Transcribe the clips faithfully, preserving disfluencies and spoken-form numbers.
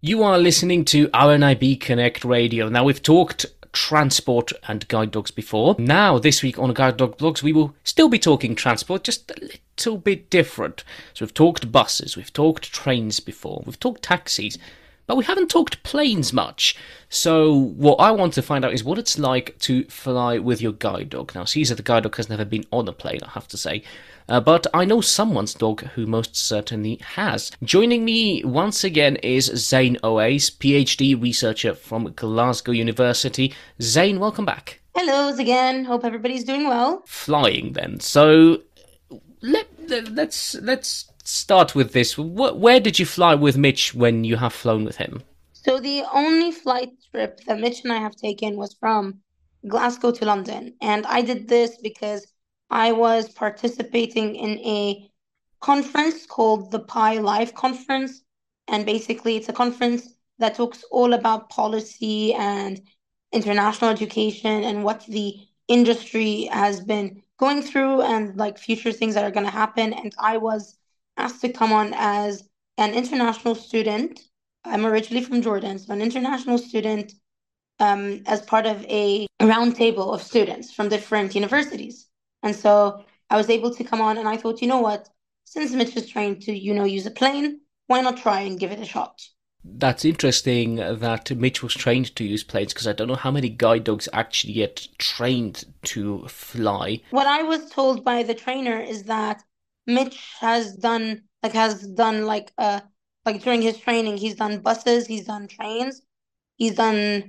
You are listening to R N I B Connect Radio. Now, we've talked transport and guide dogs before. Now, this week on Guide Dog Blogs, we will still be talking transport, just a little bit different. So we've talked buses, we've talked trains before, we've talked taxis, but we haven't talked planes much. So what I want to find out is what it's like to fly with your guide dog. Now, Caesar the guide dog has never been on a plane, I have to say. Uh, but I know someone's dog who most certainly has. Joining me once again is Zain Oais, PhD researcher from Glasgow University. Zain, welcome back. Hello again. Hope everybody's doing well. Flying then. So let, let's let's start with this. Where did you fly with Mitch when you have flown with him? So the only flight trip that Mitch and I have taken was from Glasgow to London. And I did this because I was participating in a conference called the Pi Live Conference. And basically, it's a conference that talks all about policy and international education and what the industry has been going through and like future things that are going to happen. And I was asked to come on as an international student. I'm originally from Jordan, so an international student um, as part of a roundtable of students from different universities. And so I was able to come on, and I thought, you know what? Since Mitch is trying to, you know, use a plane, why not try and give it a shot? That's interesting that Mitch was trained to use planes because I don't know how many guide dogs actually get trained to fly. What I was told by the trainer is that Mitch has done like has done like uh like during his training, he's done buses, he's done trains, he's done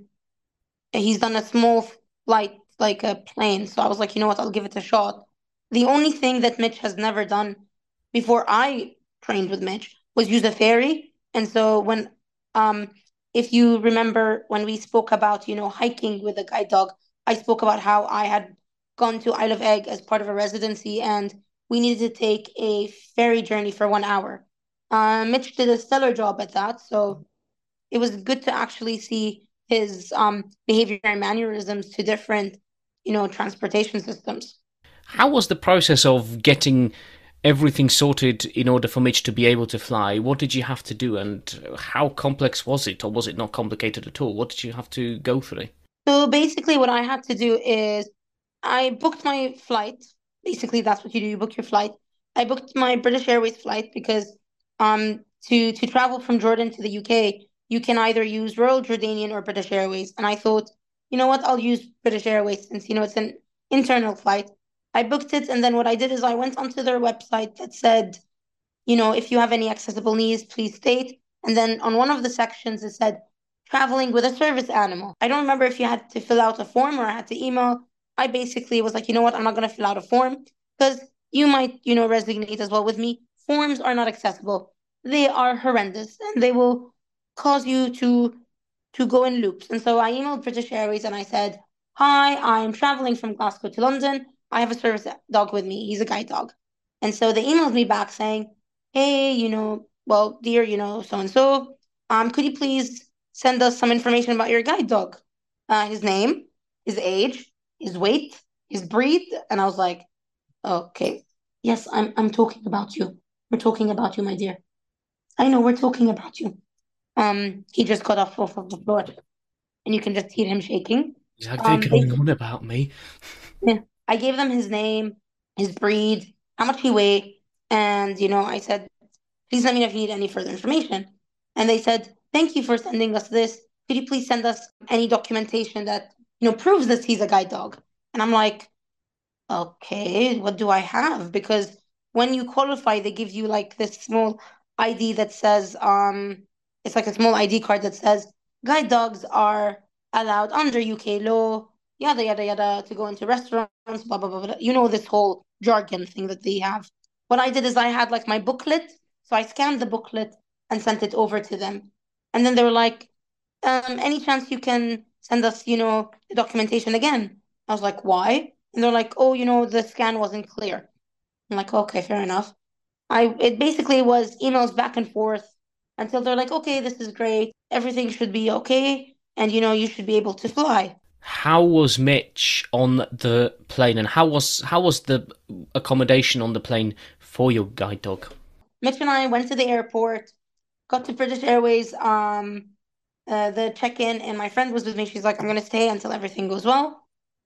he's done a small flight like a plane. So I was like, you know what, I'll give it a shot. The only thing that Mitch has never done before I trained with Mitch was use a ferry. And so when um if you remember when we spoke about, you know, hiking with a guide dog, I spoke about how I had gone to Isle of Egg as part of a residency and we needed to take a ferry journey for one hour. Uh, Mitch did a stellar job at that, so it was good to actually see his um behavior and mannerisms to different, you know, transportation systems. How was the process of getting everything sorted in order for Mitch to be able to fly? What did you have to do, and how complex was it, or was it not complicated at all? What did you have to go through? So basically, what I had to do is I booked my flight. Basically, that's what you do. You book your flight. I booked my British Airways flight because um to to travel from Jordan to the U K, you can either use Royal Jordanian or British Airways. And I thought, you know what, I'll use British Airways since you know it's an internal flight. I booked it, and then what I did is I went onto their website that said, you know, if you have any accessible needs, please state. And then on one of the sections it said traveling with a service animal. I don't remember if you had to fill out a form or I had to email. I basically was like, you know what, I'm not going to fill out a form because you might, you know, resonate as well with me. Forms are not accessible. They are horrendous and they will cause you to to go in loops. And so I emailed British Airways and I said, hi, I'm traveling from Glasgow to London. I have a service dog with me. He's a guide dog. And so they emailed me back saying, hey, you know, well, dear, you know, so and so, um, could you please send us some information about your guide dog? Uh, his name, his age, his weight, his breed. And I was like, okay, yes, I'm I'm talking about you. We're talking about you, my dear. I know we're talking about you. Um, he just got off, off of the floor, and you can just hear him shaking. Exactly, Um, they, going on about me. yeah, I gave them his name, his breed, how much he weighed, and you know, I said, please let me know if you need any further information. And they said, thank you for sending us this. Could you please send us any documentation that, you know, proves that he's a guide dog? And I'm like, okay, what do I have? Because when you qualify, they give you like this small I D that says, um, it's like a small I D card that says guide dogs are allowed under U K law, yada yada yada, to go into restaurants, blah blah blah blah. You know this whole jargon thing that they have. What I did is I had like my booklet, so I scanned the booklet and sent it over to them, and then they were like, um, any chance you can send us, you know, the documentation again? I was like, why? And they're like, oh, you know, the scan wasn't clear. I'm like, okay, fair enough. I it basically was emails back and forth until they're like, okay, this is great. Everything should be okay, and you know, you should be able to fly. How was Mitch on the plane, and how was how was the accommodation on the plane for your guide dog? Mitch and I went to the airport. got to British Airways, um, uh, the check-in, and my friend was with me. She's like, I'm gonna stay until everything goes well.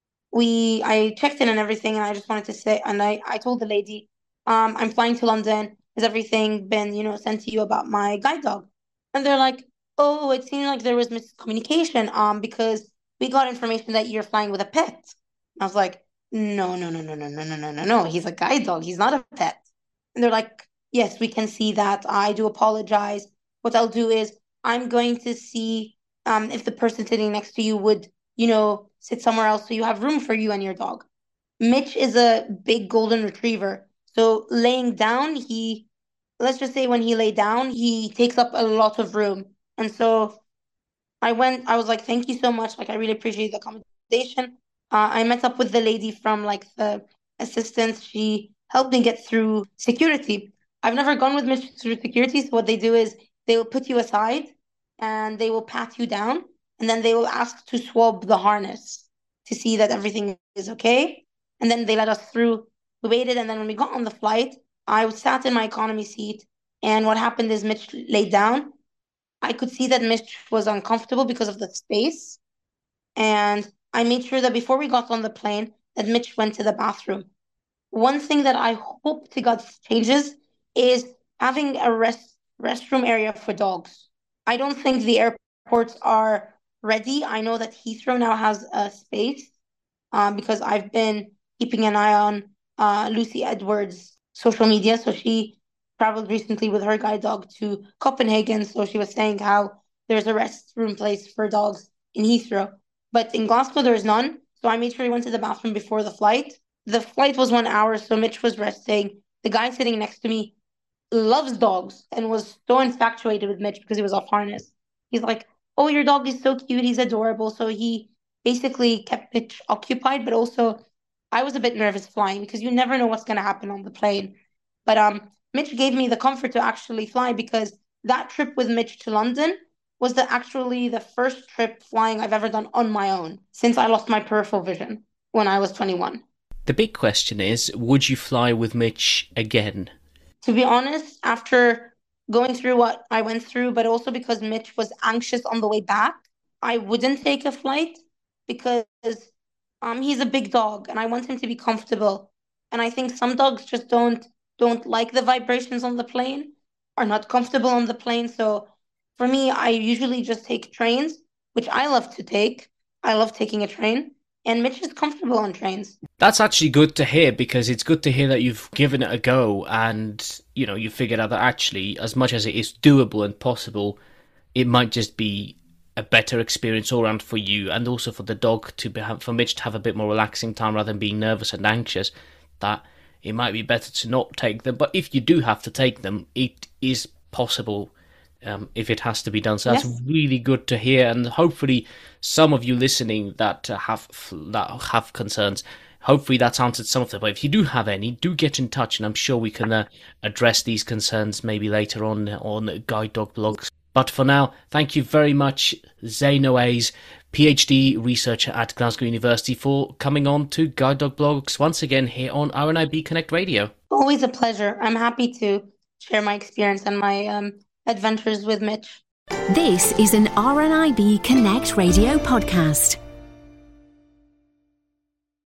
We I checked in and everything, and I just wanted to say, and I I told the lady, um, I'm flying to London. Has everything been, you know, sent to you about my guide dog? And they're like, oh, it seemed like there was miscommunication, um, because we got information that you're flying with a pet. I was like, no, no, no, no, no, no, no, no, no, no. He's a guide dog. He's not a pet. And they're like, yes, we can see that. I do apologize. What I'll do is I'm going to see um if the person sitting next to you would, you know, sit somewhere else so you have room for you and your dog. Mitch is a big golden retriever. So laying down, he, let's just say when he lay down, he takes up a lot of room. And so I went, I was like, thank you so much. Like, I really appreciate the accommodation. Uh, I met up with the lady from like the assistance. She helped me get through security. I've never gone with Mitch through security. So what they do is they will put you aside and they will pat you down and then they will ask to swab the harness to see that everything is okay. And then they let us through. We waited. And then when we got on the flight, I was sat in my economy seat. And what happened is Mitch laid down. I could see that Mitch was uncomfortable because of the space. And I made sure that before we got on the plane, that Mitch went to the bathroom. One thing that I hope to God changes is having a rest restroom area for dogs. I don't think the airports are ready. I know that Heathrow now has a space um, because I've been keeping an eye on uh, Lucy Edwards' social media. So she traveled recently with her guide dog to Copenhagen. So she was saying how there's a restroom place for dogs in Heathrow. But in Glasgow, there's none. So I made sure he went to the bathroom before the flight. The flight was one hour, so Mitch was resting. The guy sitting next to me loves dogs and was so infatuated with Mitch because he was off harness. He's like, oh, your dog is so cute. He's adorable. So he basically kept Mitch occupied, but also I was a bit nervous flying because you never know what's going to happen on the plane. But um, Mitch gave me the comfort to actually fly because that trip with Mitch to London was the actually the first trip flying I've ever done on my own since I lost my peripheral vision when I was twenty-one. The big question is, would you fly with Mitch again? To be honest, after going through what I went through, but also because Mitch was anxious on the way back, I wouldn't take a flight because um he's a big dog and I want him to be comfortable. And I think some dogs just don't don't like the vibrations on the plane, are not comfortable on the plane. So for me, I usually just take trains, which I love to take. I love taking a train, and Mitch is comfortable on trains. That's actually good to hear, because it's good to hear that you've given it a go and, you know, you figured out that actually, as much as it is doable and possible, it might just be a better experience all around for you and also for the dog to be, for Mitch to have a bit more relaxing time rather than being nervous and anxious, that it might be better to not take them. But if you do have to take them, it is possible. Um, if it has to be done. So that's yes. really good to hear, and hopefully some of you listening that uh, have that have concerns, hopefully that's answered some of them. But if you do have any, do get in touch, and I'm sure we can uh, address these concerns maybe later on on Guide Dog Blogs. But for now, thank you very much, Zain Oways, PhD researcher at Glasgow University, for coming on to Guide Dog Blogs once again here on R N I B Connect Radio. Always a pleasure. I'm happy to share my experience and my um adventures with Mitch. This is an R N I B Connect Radio podcast.